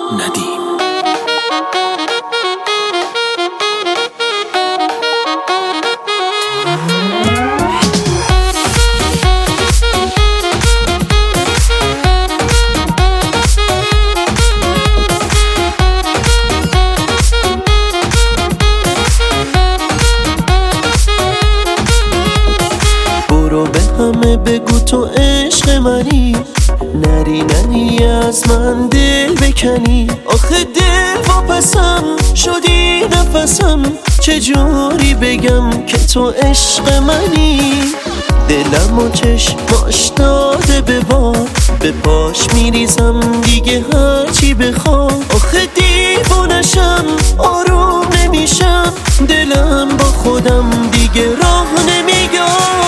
ندیم. برو به همه بگو تو عشق منی، نری از من دل بکنی. آخه دل واپسم شدی نفسم، چجوری بگم که تو عشق منی. دلم و چشماش داده به باد، به پاش میریزم دیگه هرچی بخواد. آخه دیوونشم آروم نمیشم، دلم با خودم دیگه راه نمیگم.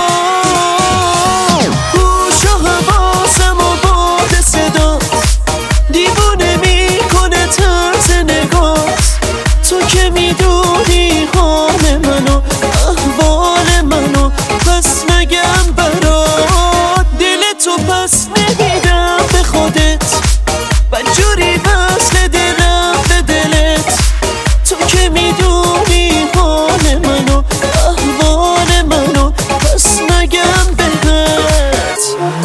میدونی حال منو احوال منو، پس نگم برات دل تو پس نمیدم به خودت. بدجوری وصل دلم به دلت، تو که میدونی حال منو احوال منو، پس نگم بهت.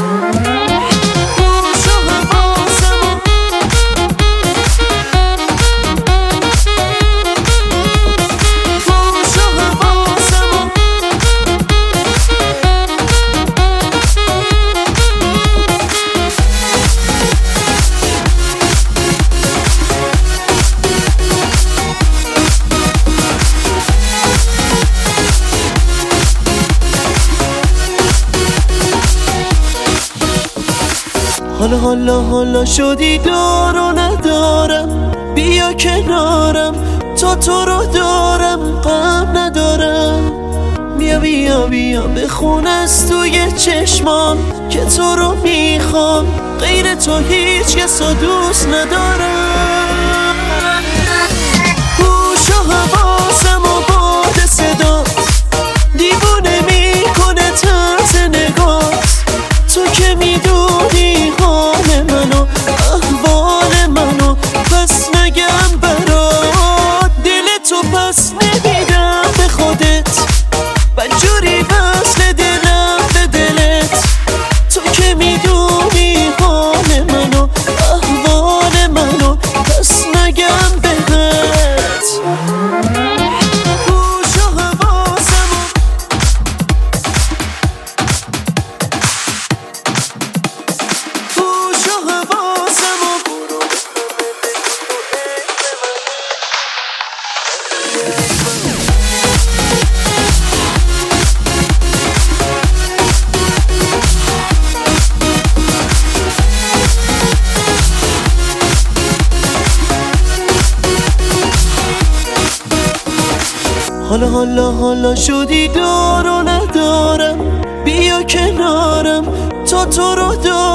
حالا شدی دار و ندارم، بیا کنارم تا تو رو دارم غم ندارم. بیا بخون از توی چشمام که تو رو میخوام، غیر تو هیچ کس رو دوست ندارم. هوش و حواسم و باد صدات دیوونه میکنه طرز نگات، تو که میدونی حال منو احوال منو، پس نگم برات دل تو پس نمیدم به خودت. بدجوری وصل دلم به دلت، تو که میدونی حال منو احوال منو، پس نگم بهت. حالا شدی دار و ندارم، بیا کنارم تا تو رو دارم